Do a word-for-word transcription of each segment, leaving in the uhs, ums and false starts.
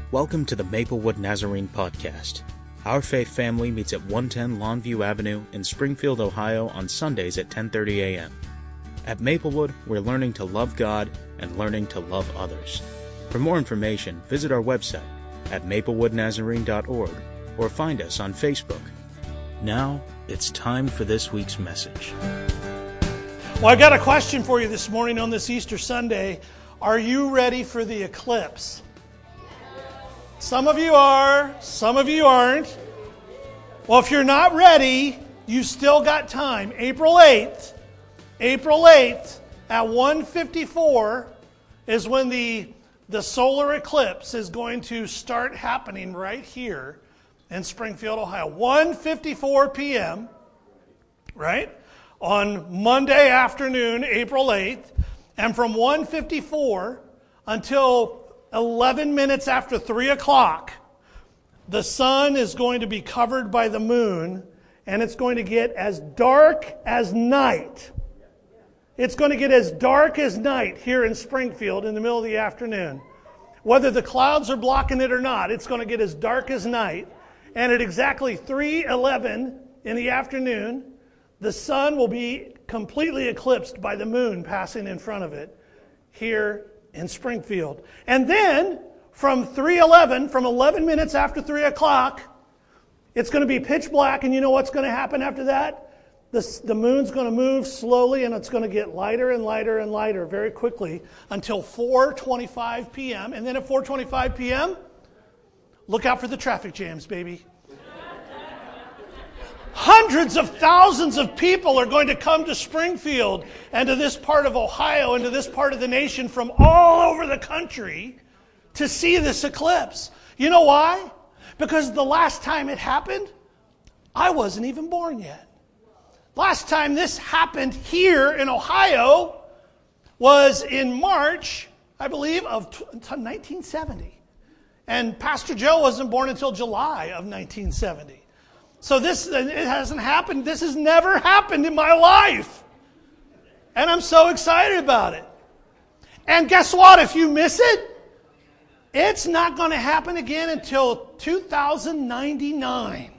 Welcome to the Maplewood Nazarene Podcast. Our faith family meets at one ten Longview Avenue in Springfield, Ohio on Sundays at ten thirty a.m. At Maplewood, we're learning to love God and learning to love others. For more information, visit our website at maplewood nazarene dot org or find us on Facebook. Now, it's time for this week's message. Well, I got a question for you this morning on this Easter Sunday. Are you ready for the eclipse? Some of you are, some of you aren't. Well, if you're not ready, you still got time. April eighth, April eighth at one fifty-four is when the, the solar eclipse is going to start happening right here in Springfield, Ohio. one fifty-four p.m., right? On Monday afternoon, April eighth. And from one fifty-four until eleven minutes after three o'clock, the sun is going to be covered by the moon, and it's going to get as dark as night. It's going to get as dark as night here in Springfield in the middle of the afternoon. Whether the clouds are blocking it or not, it's going to get as dark as night. And at exactly three eleven in the afternoon, the sun will be completely eclipsed by the moon passing in front of it here in Springfield. And then from three eleven, from eleven minutes after three o'clock, it's going to be pitch black, and you know what's going to happen after that? The, the moon's going to move slowly, and it's going to get lighter and lighter and lighter very quickly until four twenty-five p.m. And then at four twenty-five p.m., look out for the traffic jams, baby. Hundreds of thousands of people are going to come to Springfield and to this part of Ohio and to this part of the nation from all over the country to see this eclipse. You know why? Because the last time it happened, I wasn't even born yet. Last time this happened here in Ohio was in March, I believe, of nineteen seventy. And Pastor Joe wasn't born until July of nineteen seventy. So this, it hasn't happened. This has never happened in my life. And I'm so excited about it. And guess what? If you miss it, it's not going to happen again until two thousand ninety-nine.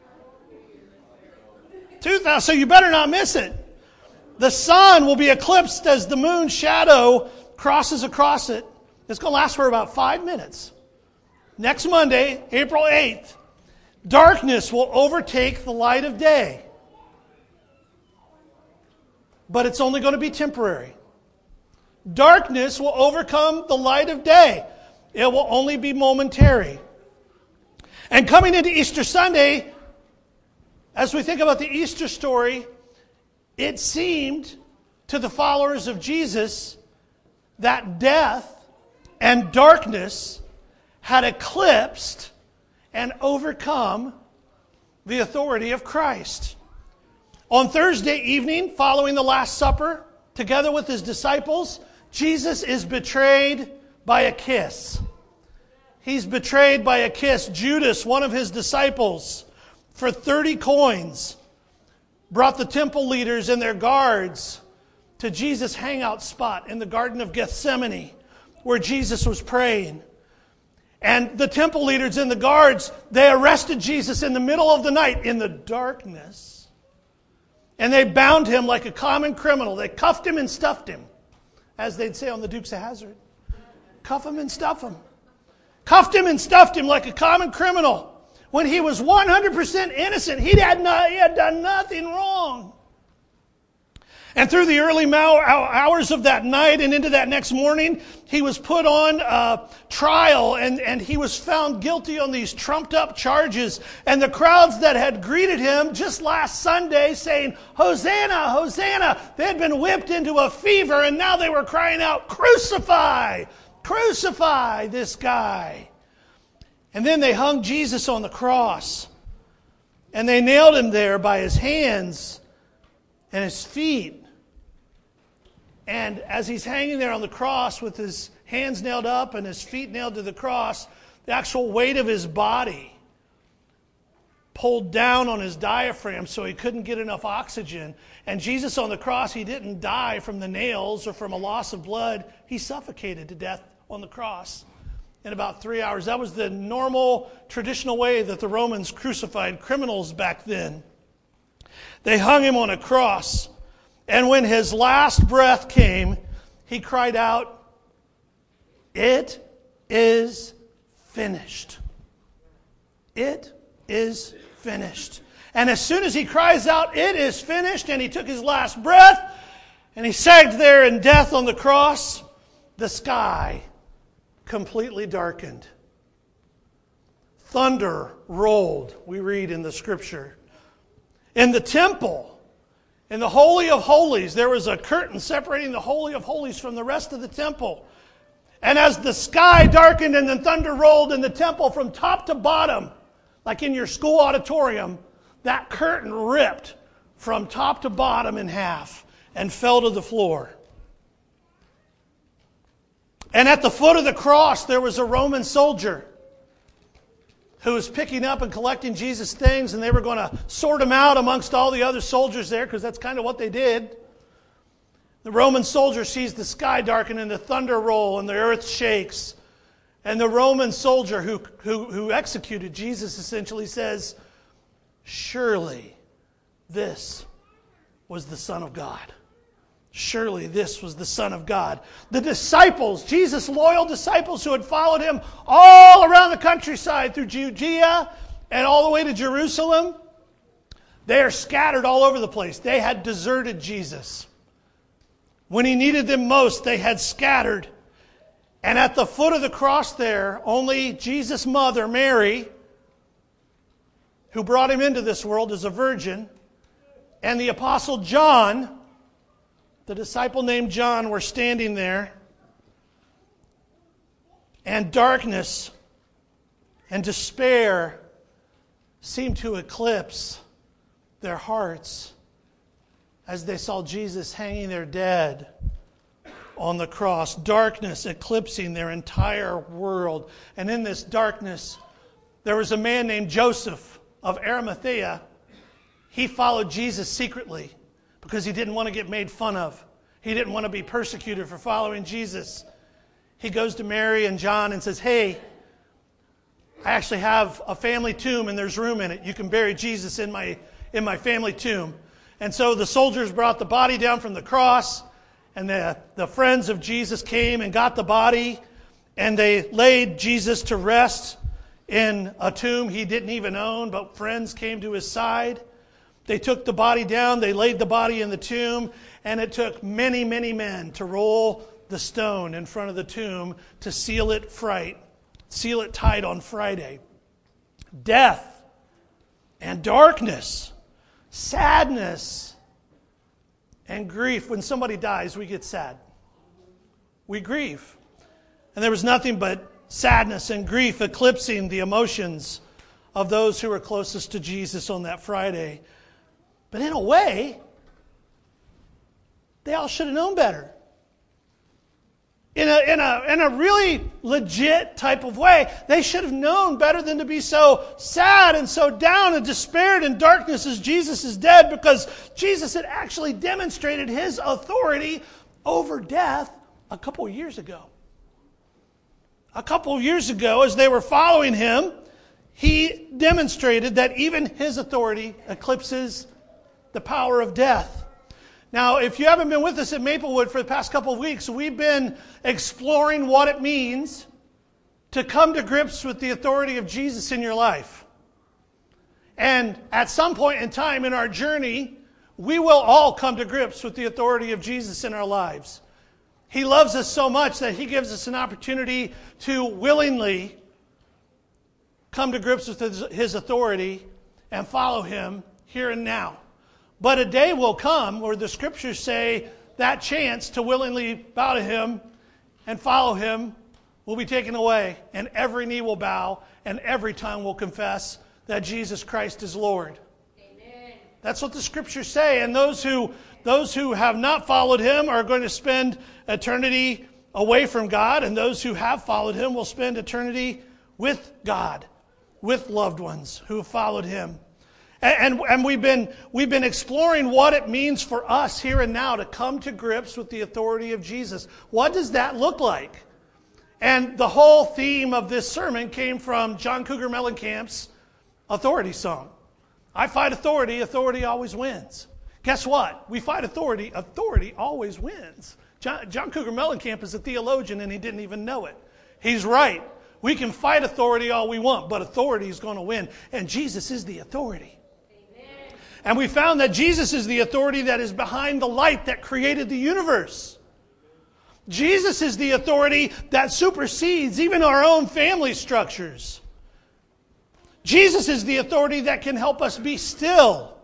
two thousand, so you better not miss it. The sun will be eclipsed as the moon's shadow crosses across it. It's going to last for about five minutes. Next Monday, April eighth. Darkness will overtake the light of day. But it's only going to be temporary. Darkness will overcome the light of day. It will only be momentary. And coming into Easter Sunday, as we think about the Easter story, it seemed to the followers of Jesus that death and darkness had eclipsed and overcome the authority of Christ. On Thursday evening, following the Last Supper, together with his disciples, Jesus is betrayed by a kiss. He's betrayed by a kiss. Judas, one of his disciples, for thirty coins, brought the temple leaders and their guards to Jesus' hangout spot in the Garden of Gethsemane, where Jesus was praying. And the temple leaders and the guards, they arrested Jesus in the middle of the night, in the darkness. And they bound him like a common criminal. They cuffed him and stuffed him, as they'd say on the Dukes of Hazzard. Cuff him and stuff him. Cuffed him and stuffed him like a common criminal. When he was one hundred percent innocent, he had, not, he had done nothing wrong. And through the early hours of that night and into that next morning, he was put on uh, trial and, and he was found guilty on these trumped up charges. And the crowds that had greeted him just last Sunday saying, "Hosanna, Hosanna," they had been whipped into a fever, and now they were crying out, "Crucify, crucify this guy." And then they hung Jesus on the cross, and they nailed him there by his hands and his feet. And as he's hanging there on the cross with his hands nailed up and his feet nailed to the cross, the actual weight of his body pulled down on his diaphragm so he couldn't get enough oxygen. And Jesus on the cross, he didn't die from the nails or from a loss of blood. He suffocated to death on the cross. in about three hours. That was the normal, traditional way that the Romans crucified criminals back then. They hung him on a cross, and when his last breath came, he cried out, "It is finished. It is finished." And as soon as he cries out, "It is finished," and he took his last breath, and he sagged there in death on the cross, the sky completely darkened. Thunder rolled, we read in the scripture. In the temple, in the Holy of Holies, there was a curtain separating the Holy of Holies from the rest of the temple. And as the sky darkened and the thunder rolled in the temple from top to bottom, like in your school auditorium, that curtain ripped from top to bottom in half and fell to the floor. And at the foot of the cross, there was a Roman soldier who was picking up and collecting Jesus' things, and they were going to sort him out amongst all the other soldiers there, because that's kind of what they did. The Roman soldier sees the sky darken and the thunder roll and the earth shakes. And the Roman soldier who, who, who executed Jesus essentially says, "Surely this was the Son of God. Surely this was the Son of God." The disciples, Jesus' loyal disciples who had followed him all around the countryside through Judea and all the way to Jerusalem, they are scattered all over the place. They had deserted Jesus. When he needed them most, they had scattered. And at the foot of the cross there, only Jesus' mother, Mary, who brought him into this world as a virgin, and the Apostle John, the disciple named John, were standing there. And darkness and despair seemed to eclipse their hearts as they saw Jesus hanging there dead on the cross. Darkness eclipsing their entire world. And in this darkness, there was a man named Joseph of Arimathea. He followed Jesus secretly because he didn't want to get made fun of. He didn't want to be persecuted for following Jesus. He goes to Mary and John and says, "Hey, I actually have a family tomb and there's room in it. You can bury Jesus in my in my family tomb." And so the soldiers brought the body down from the cross, and the, the friends of Jesus came and got the body, and they laid Jesus to rest in a tomb he didn't even own, but friends came to his side. They took the body down, they laid the body in the tomb, and it took many, many men to roll the stone in front of the tomb to seal it fright, seal it tight on Friday. Death and darkness, sadness and grief. When somebody dies, we get sad. We grieve. And there was nothing but sadness and grief eclipsing the emotions of those who were closest to Jesus on that Friday. But in a way, they all should have known better. In a, in a, in a really legit type of way, they should have known better than to be so sad and so down and despaired in darkness as Jesus is dead, because Jesus had actually demonstrated his authority over death a couple of years ago. A couple of years ago, as they were following him, he demonstrated that even his authority eclipses the power of death. Now, if you haven't been with us at Maplewood for the past couple of weeks, we've been exploring what it means to come to grips with the authority of Jesus in your life. And at some point in time in our journey, we will all come to grips with the authority of Jesus in our lives. He loves us so much that he gives us an opportunity to willingly come to grips with his, his authority and follow him here and now. But a day will come where the scriptures say that chance to willingly bow to him and follow him will be taken away, and every knee will bow and every tongue will confess that Jesus Christ is Lord. Amen. That's what the scriptures say. And those who those who have not followed him are going to spend eternity away from God, and those who have followed him will spend eternity with God, with loved ones who have followed him. And, and, and we've been we've been exploring what it means for us here and now to come to grips with the authority of Jesus. What does that look like? And the whole theme of this sermon came from John Cougar Mellencamp's authority song. I fight authority, authority always wins. Guess what? We fight authority, authority always wins. John, John Cougar Mellencamp is a theologian and he didn't even know it. He's right. We can fight authority all we want, but authority is going to win. And Jesus is the authority. Amen. And we found that Jesus is the authority that is behind the light that created the universe. Jesus is the authority that supersedes even our own family structures. Jesus is the authority that can help us be still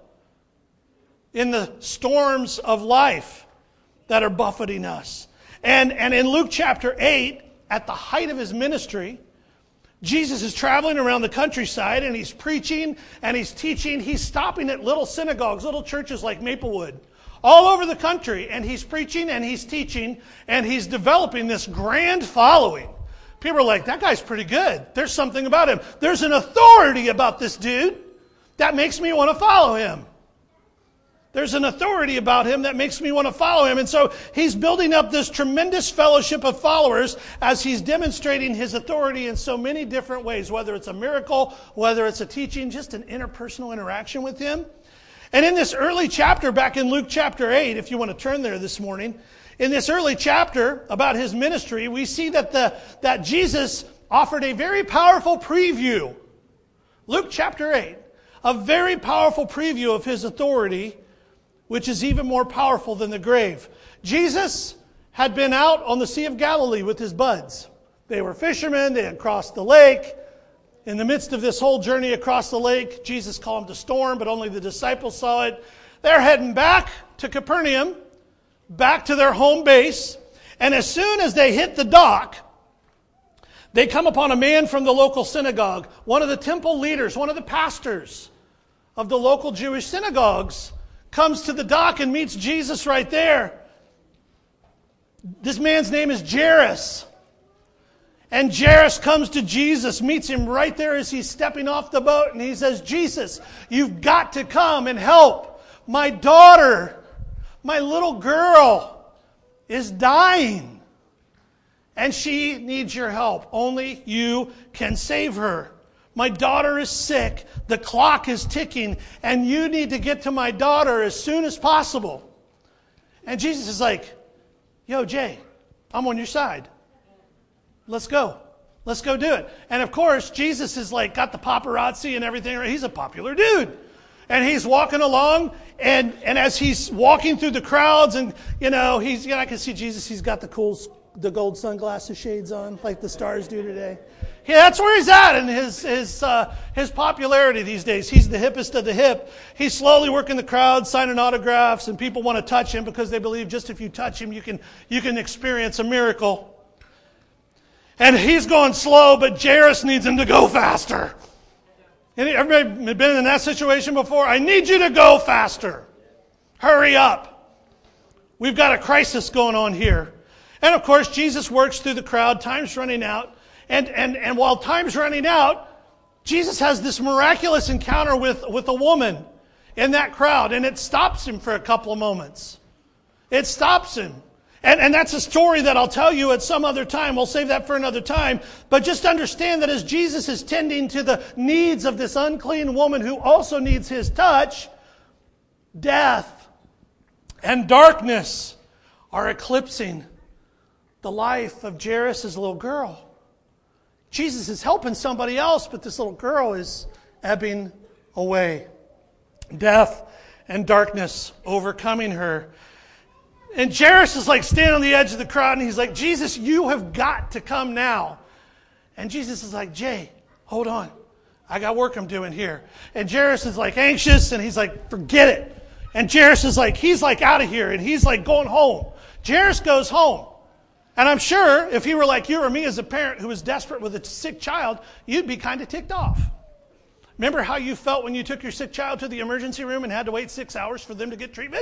in the storms of life that are buffeting us. And, and in Luke chapter eight, at the height of his ministry, Jesus is traveling around the countryside and he's preaching and he's teaching. He's stopping at little synagogues, little churches like Maplewood, all over the country. And he's preaching and he's teaching and he's developing this grand following. People are like, that guy's pretty good. There's something about him. There's an authority about this dude that makes me want to follow him. There's an authority about him that makes me want to follow him. And so he's building up this tremendous fellowship of followers as he's demonstrating his authority in so many different ways, whether it's a miracle, whether it's a teaching, just an interpersonal interaction with him. And in this early chapter, back in Luke chapter eight, if you want to turn there this morning, in this early chapter about his ministry, we see that the that Jesus offered a very powerful preview. Luke chapter eight, a very powerful preview of his authority, which is even more powerful than the grave. Jesus had been out on the Sea of Galilee with his buds. They were fishermen. They had crossed the lake. In the midst of this whole journey across the lake, Jesus calmed a storm, but only the disciples saw it. They're heading back to Capernaum, back to their home base. And as soon as they hit the dock, they come upon a man from the local synagogue, one of the temple leaders, one of the pastors of the local Jewish synagogues, comes to the dock and meets Jesus right there. This man's name is Jairus. And Jairus comes to Jesus, meets him right there as he's stepping off the boat, and he says, Jesus, you've got to come and help. My daughter, my little girl, is dying. And she needs your help. Only you can save her. My daughter is sick. The clock is ticking. And you need to get to my daughter as soon as possible. And Jesus is like, yo, Jay, I'm on your side. Let's go. Let's go do it. And of course, Jesus is like got the paparazzi and everything. He's a popular dude. And he's walking along, and, and as he's walking through the crowds, and you know, he's you know, I can see Jesus, he's got the cool the gold sunglasses shades on, like the stars do today. Yeah, that's where he's at in his his uh, his popularity these days. He's the hippest of the hip. He's slowly working the crowd, signing autographs, and people want to touch him because they believe just if you touch him, you can you can experience a miracle. And he's going slow, but Jairus needs him to go faster. Everybody been in that situation before? I need you to go faster. Hurry up. We've got a crisis going on here. And of course, Jesus works through the crowd. Time's running out. And, and, and while time's running out, Jesus has this miraculous encounter with, with a woman in that crowd. And it stops him for a couple of moments. It stops him. And, and that's a story that I'll tell you at some other time. We'll save that for another time. But just understand that as Jesus is tending to the needs of this unclean woman who also needs his touch, death and darkness are eclipsing the life of Jairus' little girl. Jesus is helping somebody else, but this little girl is ebbing away. Death and darkness overcoming her. And Jairus is like standing on the edge of the crowd, and he's like, Jesus, you have got to come now. And Jesus is like, Jay, hold on. I got work I'm doing here. And Jairus is like anxious, and he's like, forget it. And Jairus is like, he's like out of here, and he's like going home. Jairus goes home. And I'm sure if he were like you or me as a parent who was desperate with a sick child, you'd be kind of ticked off. Remember how you felt when you took your sick child to the emergency room and had to wait six hours for them to get treatment?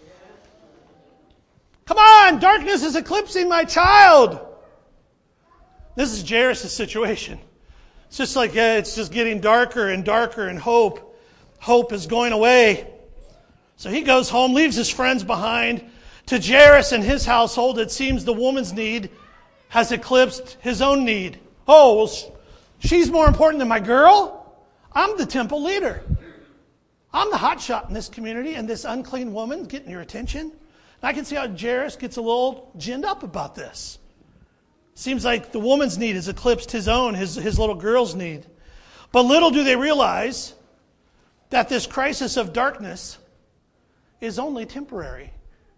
Come on, darkness is eclipsing my child. This is Jairus' situation. It's just like, yeah, it's just getting darker and darker, and hope, hope is going away. So he goes home, leaves his friends behind. To Jairus and his household, it seems the woman's need has eclipsed his own need. Oh, well, she's more important than my girl? I'm the temple leader. I'm the hotshot in this community, and this unclean woman getting your attention. And I can see how Jairus gets a little ginned up about this. Seems like the woman's need has eclipsed his own, his, his little girl's need. But little do they realize that this crisis of darkness is only temporary.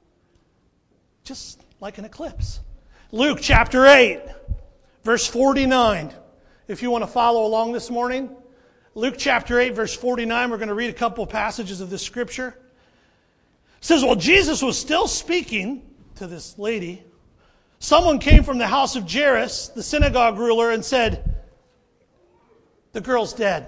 Just like an eclipse. Luke chapter eight, verse forty-nine. If you want to follow along this morning, Luke chapter eight, verse forty-nine, we're going to read a couple of passages of this scripture. It says, while Jesus was still speaking to this lady, someone came from the house of Jairus, the synagogue ruler, and said, the girl's dead.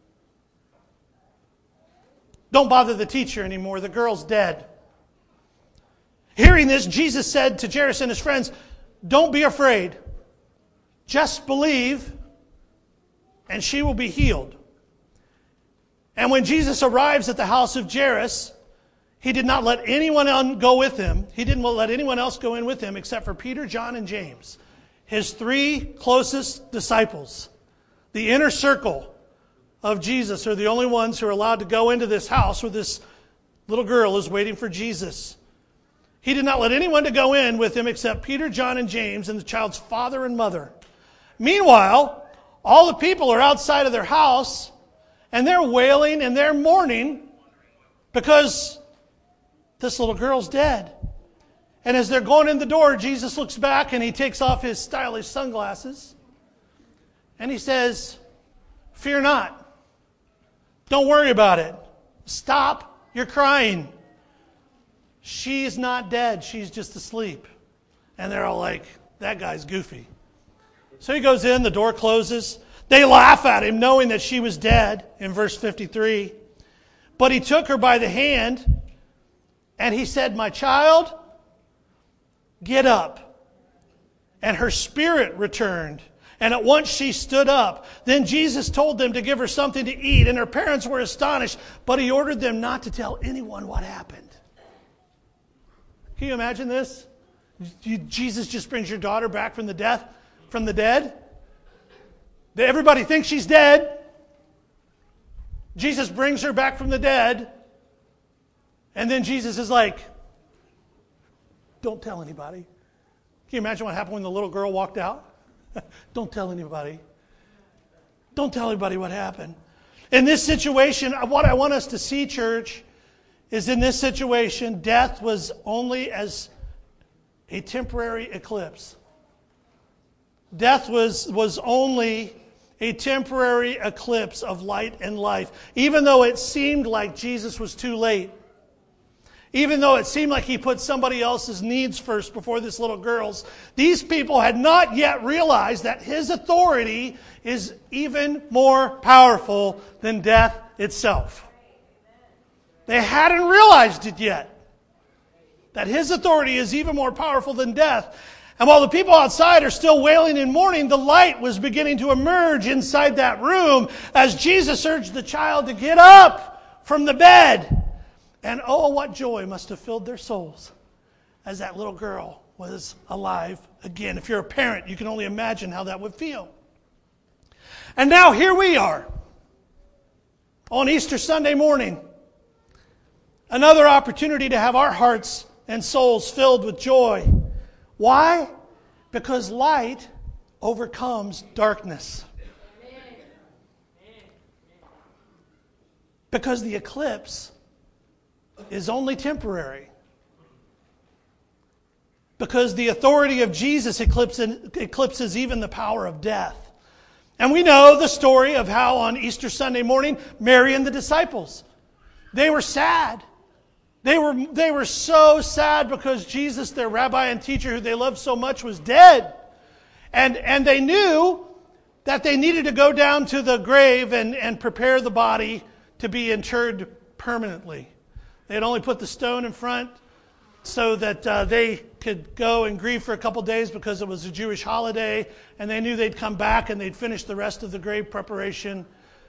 Don't bother the teacher anymore. The girl's dead. Hearing this, Jesus said to Jairus and his friends, don't be afraid. Just believe, and she will be healed. And when Jesus arrives at the house of Jairus, he did not let anyone go with him. He didn't let anyone else go in with him except for Peter, John, and James, his three closest disciples. The inner circle of Jesus are the only ones who are allowed to go into this house where this little girl is waiting for Jesus. He did not let anyone to go in with him except Peter, John, and James, and the child's father and mother. Meanwhile, all the people are outside of their house, and they're wailing and they're mourning because this little girl's dead. And as they're going in the door, Jesus looks back and he takes off his stylish sunglasses. And he says, fear not. Don't worry about it. Stop your crying. She's not dead. She's just asleep. And they're all like, that guy's goofy. So he goes in, the door closes. They laugh at him, knowing that she was dead, in verse fifty-three. But he took her by the hand, and he said, my child, get up. And her spirit returned. And at once she stood up. Then Jesus told them to give her something to eat, and her parents were astonished, but he ordered them not to tell anyone what happened. Can you imagine this? Jesus just brings your daughter back from the death, from the dead. Everybody thinks she's dead. Jesus brings her back from the dead. And then Jesus is like, don't tell anybody. Can you imagine what happened when the little girl walked out? Don't tell anybody. Don't tell anybody what happened. In this situation, what I want us to see, church, is in this situation, death was only as a temporary eclipse. Death was, was only a temporary eclipse of light and life. Even though it seemed like Jesus was too late. Even though it seemed like he put somebody else's needs first before this little girl's, these people had not yet realized that his authority is even more powerful than death itself. They hadn't realized it yet. That his authority is even more powerful than death. And while the people outside are still wailing and mourning, the light was beginning to emerge inside that room as Jesus urged the child to get up from the bed. And oh, what joy must have filled their souls as that little girl was alive again. If you're a parent, you can only imagine how that would feel. And now here we are on Easter Sunday morning. Another opportunity to have our hearts and souls filled with joy. Why? Because light overcomes darkness. Because the eclipse is only temporary. Because the authority of Jesus eclipses, eclipses even the power of death. And we know the story of how on Easter Sunday morning, Mary and the disciples, they were sad. They were, they were so sad because Jesus, their rabbi and teacher who they loved so much, was dead. And, and they knew that they needed to go down to the grave and, and prepare the body to be interred permanently. They had only put the stone in front so that uh, they could go and grieve for a couple days because it was a Jewish holiday, and they knew they'd come back and they'd finish the rest of the grave preparation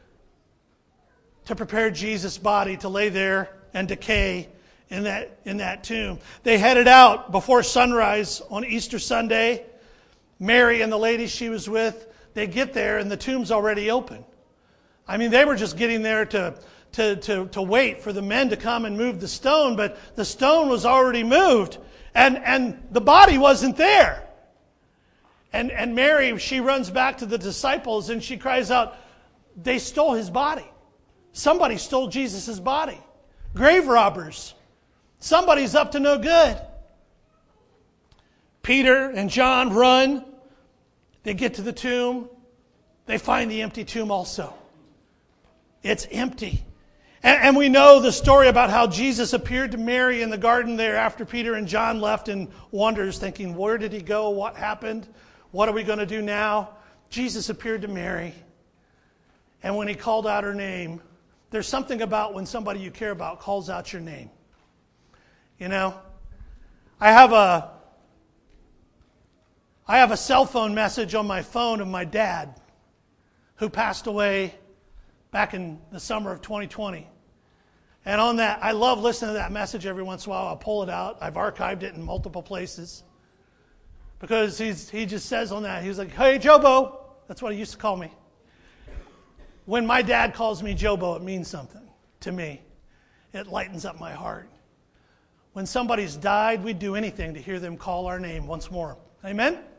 to prepare Jesus' body to lay there and decay in that in that tomb. They headed out before sunrise on Easter Sunday Mary and the lady she was with, they get there and the tomb's already open. I mean, they were just getting there to, to, to, to wait for the men to come and move the stone, but the stone was already moved and, and the body wasn't there. And, and Mary, she runs back to the disciples and she cries out, they stole his body. Somebody stole Jesus' body. Grave robbers. Somebody's up to no good. Peter and John run. They get to the tomb. They find the empty tomb also. It's empty. And, and we know the story about how Jesus appeared to Mary in the garden there after Peter and John left and wonders, thinking, where did he go? What happened? What are we going to do now? Jesus appeared to Mary. And when he called out her name, there's something about when somebody you care about calls out your name. You know, I have a I have a cell phone message on my phone of my dad, who passed away back in the summer of twenty twenty. And on that, I love listening to that message every once in a while. I'll pull it out. I've archived it in multiple places. Because he's, he just says on that, he's like, hey, Jobo. That's what he used to call me. When my dad calls me Jobo, it means something to me. It lightens up my heart. When somebody's died, we'd do anything to hear them call our name once more. Amen? Amen.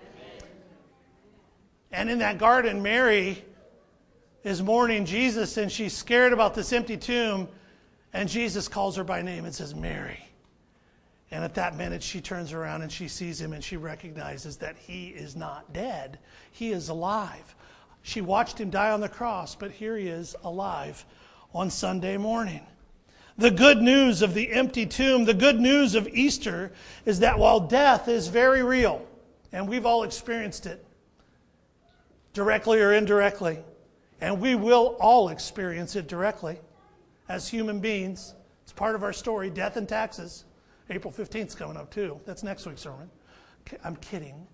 And in that garden, Mary is mourning Jesus, and she's scared about this empty tomb, and Jesus calls her by name and says, Mary. And at that minute, she turns around and she sees him and she recognizes that he is not dead. He is alive. She watched him die on the cross, but here he is alive on Sunday morning. The good news of the empty tomb, the good news of Easter is that while death is very real, and we've all experienced it, directly or indirectly, and we will all experience it directly as human beings. It's part of our story, death and taxes. April fifteenth is coming up too. That's next week's sermon. I'm kidding.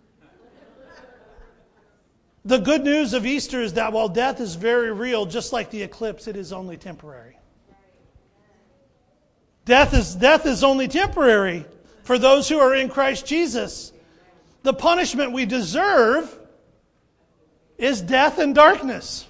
The good news of Easter is that while death is very real, just like the eclipse, it is only temporary. Death is, death is only temporary for those who are in Christ Jesus. The punishment we deserve is death and darkness.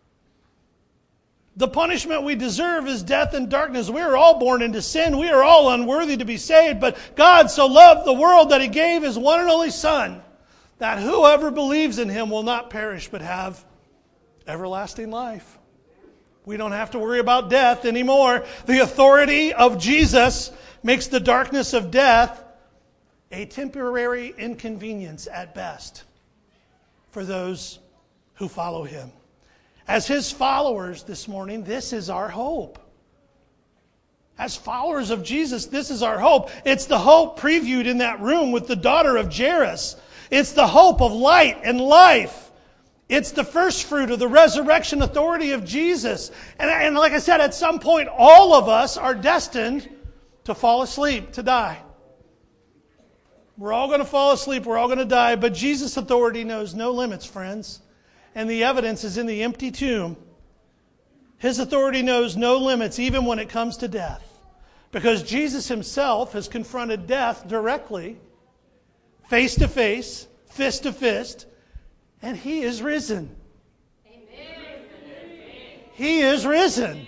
The punishment we deserve is death and darkness. We are all born into sin. We are all unworthy to be saved. But God so loved the world that He gave His one and only Son, that whoever believes in Him will not perish but have everlasting life. We don't have to worry about death anymore. The authority of Jesus makes the darkness of death a temporary inconvenience at best for those who follow Him. As His followers this morning, this is our hope. As followers of Jesus, this is our hope. It's the hope previewed in that room with the daughter of Jairus. It's the hope of light and life. It's the first fruit of the resurrection authority of Jesus. And, and like I said, at some point, all of us are destined to fall asleep, to die. We're all going to fall asleep. We're all going to die. But Jesus' authority knows no limits, friends. And the evidence is in the empty tomb. His authority knows no limits, even when it comes to death. Because Jesus Himself has confronted death directly, face to face, fist to fist, and He is risen. Amen. He is risen.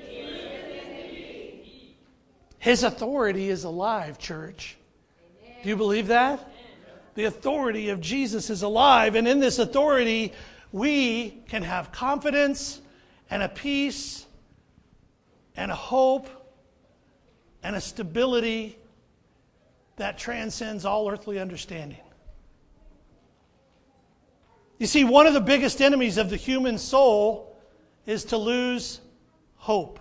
His authority is alive, church. Do you believe that? The authority of Jesus is alive, and in this authority, we can have confidence and a peace and a hope and a stability that transcends all earthly understanding. You see, one of the biggest enemies of the human soul is to lose hope.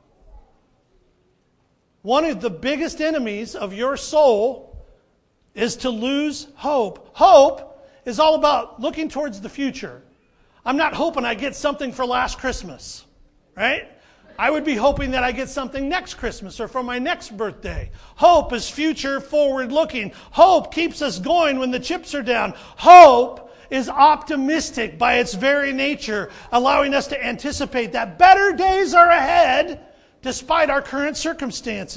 One of the biggest enemies of your soul is to lose hope. Hope is all about looking towards the future. I'm not hoping I get something for last Christmas, right? I would be hoping that I get something next Christmas or for my next birthday. Hope is future forward looking. Hope keeps us going when the chips are down. Hope is optimistic by its very nature, allowing us to anticipate that better days are ahead despite our current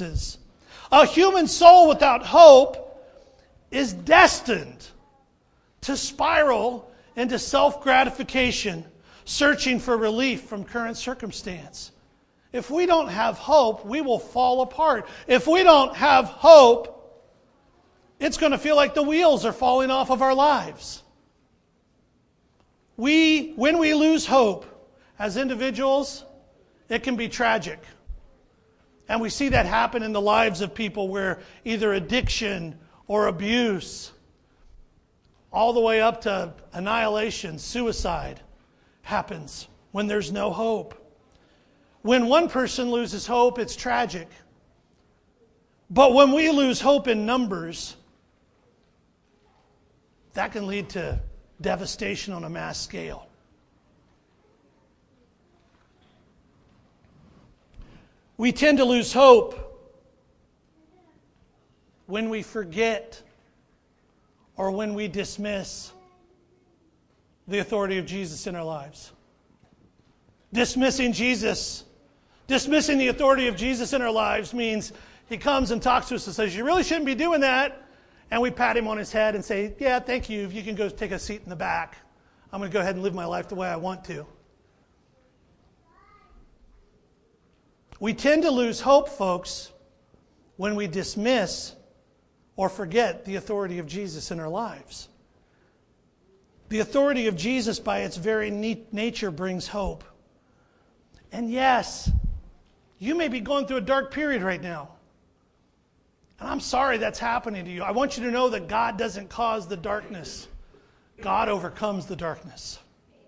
circumstances. A human soul without hope is destined to spiral into self-gratification, searching for relief from current circumstance. If we don't have hope, we will fall apart. If we don't have hope, it's going to feel like the wheels are falling off of our lives. We, when we lose hope as individuals, it can be tragic. And we see that happen in the lives of people where either addiction or abuse, all the way up to annihilation, suicide, happens when there's no hope. When one person loses hope, it's tragic. But when we lose hope in numbers, that can lead to devastation on a mass scale. We tend to lose hope when we forget or when we dismiss the authority of Jesus in our lives. Dismissing Jesus, dismissing the authority of Jesus in our lives means he comes and talks to us and says, you really shouldn't be doing that. And we pat him on his head and say, yeah, thank you. You can go take a seat in the back. I'm going to go ahead and live my life the way I want to. We tend to lose hope, folks, when we dismiss or forget the authority of Jesus in our lives. The authority of Jesus by its very nature brings hope. And yes, you may be going through a dark period right now. And I'm sorry that's happening to you. I want you to know that God doesn't cause the darkness. God overcomes the darkness.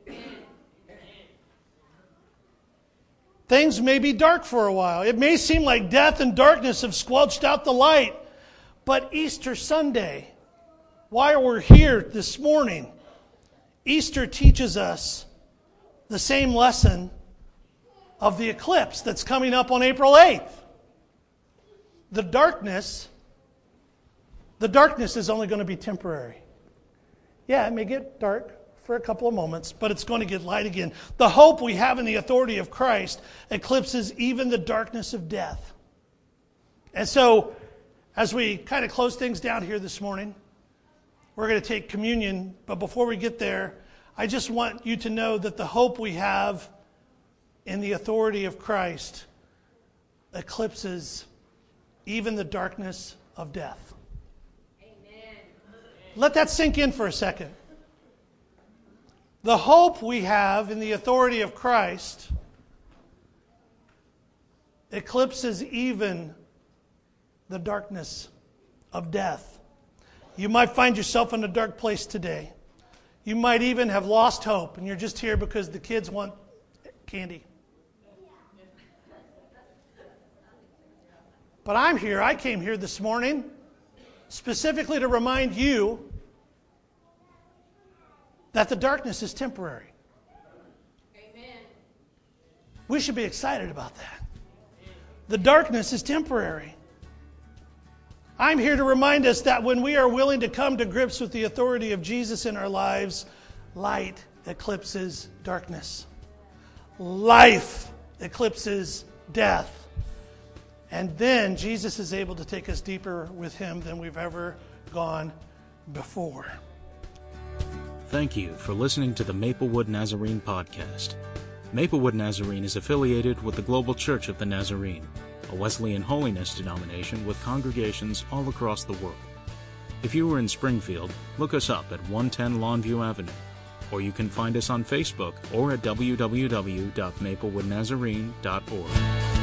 Things may be dark for a while. It may seem like death and darkness have squelched out the light. But Easter Sunday, while we're here this morning, Easter teaches us the same lesson of the eclipse that's coming up on April eighth. The darkness, the darkness is only going to be temporary. Yeah, it may get dark for a couple of moments, but it's going to get light again. The hope we have in the authority of Christ eclipses even the darkness of death. And so, as we kind of close things down here this morning, we're going to take communion. But before we get there, I just want you to know that the hope we have in the authority of Christ eclipses even the darkness of death. Amen. Let that sink in for a second. The hope we have in the authority of Christ eclipses even the darkness of death. You might find yourself in a dark place today. You might even have lost hope and you're just here because the kids want candy. But I'm here, I came here this morning specifically to remind you that the darkness is temporary. Amen. We should be excited about that. The darkness is temporary. I'm here to remind us that when we are willing to come to grips with the authority of Jesus in our lives, light eclipses darkness. Life eclipses death. And then Jesus is able to take us deeper with him than we've ever gone before. Thank you for listening to the Maplewood Nazarene podcast. Maplewood Nazarene is affiliated with the Global Church of the Nazarene, a Wesleyan holiness denomination with congregations all across the world. If you are in Springfield, look us up at one ten Longview Avenue, or you can find us on Facebook or at w w w dot maplewood nazarene dot org.